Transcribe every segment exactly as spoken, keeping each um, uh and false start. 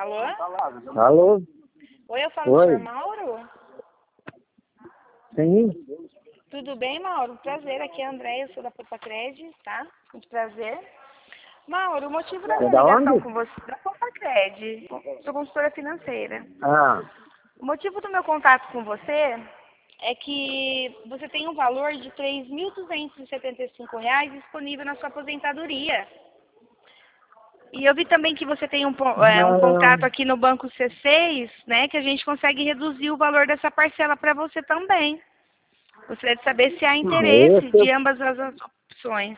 Alô? Alô? Oi, eu falo com o Oi. senhor Mauro? Sim? Tudo bem, Mauro? Prazer, aqui é a Andréia, eu sou da Popacred, tá? Muito prazer. Mauro, o motivo da É minha da ligação onde? com você, da Popacred, sou consultora financeira. Ah, O motivo do meu contato com você é que você tem um valor de três mil duzentos e setenta e cinco reais disponível na sua aposentadoria. E eu vi também que você tem um, po- é, um não. contrato aqui no Banco C seis, né, que a gente consegue reduzir o valor dessa parcela para você também. Gostaria de saber se há interesse Esse eu, de ambas as opções.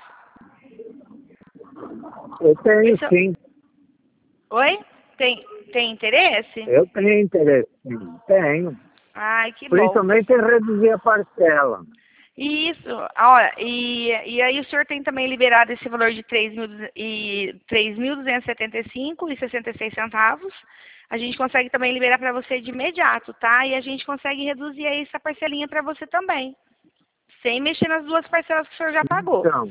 eu tenho Esse é- sim. Oi? Tem, tem interesse? Eu tenho interesse, sim. Tenho. Ai, que bom. Principalmente em reduzir a parcela. Isso, olha, e, e aí o senhor tem também liberado esse valor de três mil e três mil duzentos e setenta e cinco e sessenta e seis centavos. A gente consegue também liberar para você de imediato, tá? E a gente consegue reduzir aí essa parcelinha para você também, sem mexer nas duas parcelas que o senhor já pagou. Então,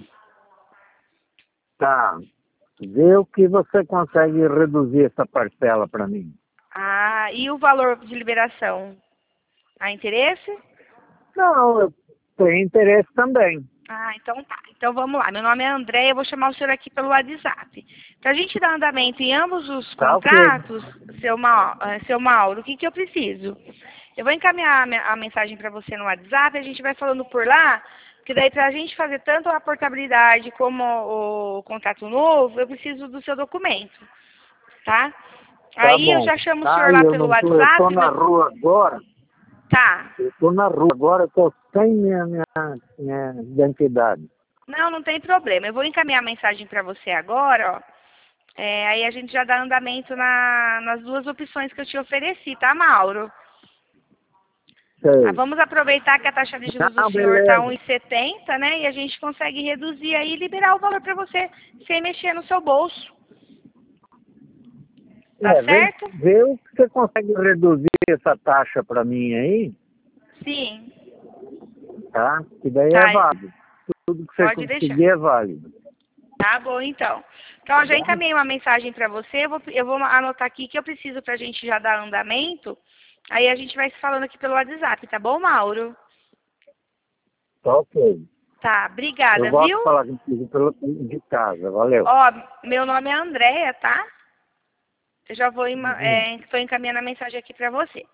tá. Vê o que você consegue reduzir essa parcela para mim. Ah, e o valor de liberação? Há interesse? Não, eu tenho interesse também. Ah, então tá. Então vamos lá. Meu nome é André, eu vou chamar o senhor aqui pelo WhatsApp. Para a gente dar andamento em ambos os Tá ok. contratos, seu, Ma- eh, seu Mauro, o que, que eu preciso? Eu vou encaminhar a me- a mensagem para você no WhatsApp, a gente vai falando por lá, que daí para a gente fazer tanto a portabilidade como o contrato novo, eu preciso do seu documento, tá? Tá Aí eu bom. já chamo o senhor Tá, e lá eu pelo não tô, eu tô WhatsApp, na meu... rua agora. Tá. Eu tô na rua agora, eu tô sem minha, minha, minha identidade. Não, não tem problema. Eu vou encaminhar a mensagem para você agora, ó. É, aí a gente já dá andamento na- nas duas opções que eu te ofereci, tá, Mauro? Ah, Sei. vamos aproveitar que a taxa de juros do Ah, senhor está beleza. um e setenta, né? E a gente consegue reduzir aí e liberar o valor para você sem mexer no seu bolso. Tá É, vê, certo? vê o que você consegue reduzir essa taxa para mim aí, Sim. tá? Que daí é Tá. válido. Tudo que você Pode deixar. conseguir é válido. Tá bom, então. Então, eu já encaminhei uma mensagem para você. Eu vou, eu vou anotar aqui que eu preciso para a gente já dar andamento. Aí a gente vai se falando aqui pelo WhatsApp, tá bom, Mauro? Tá ok. Tá, Eu obrigada, volto viu? a falar contigo pelo, de casa. Valeu. Ó, meu nome é Andréia, tá? Eu já vou ema- Uhum. é, tô encaminhando a mensagem aqui pra você.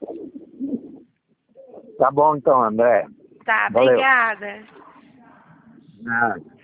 Tá bom então, André. Tá, Valeu. obrigada. Ah.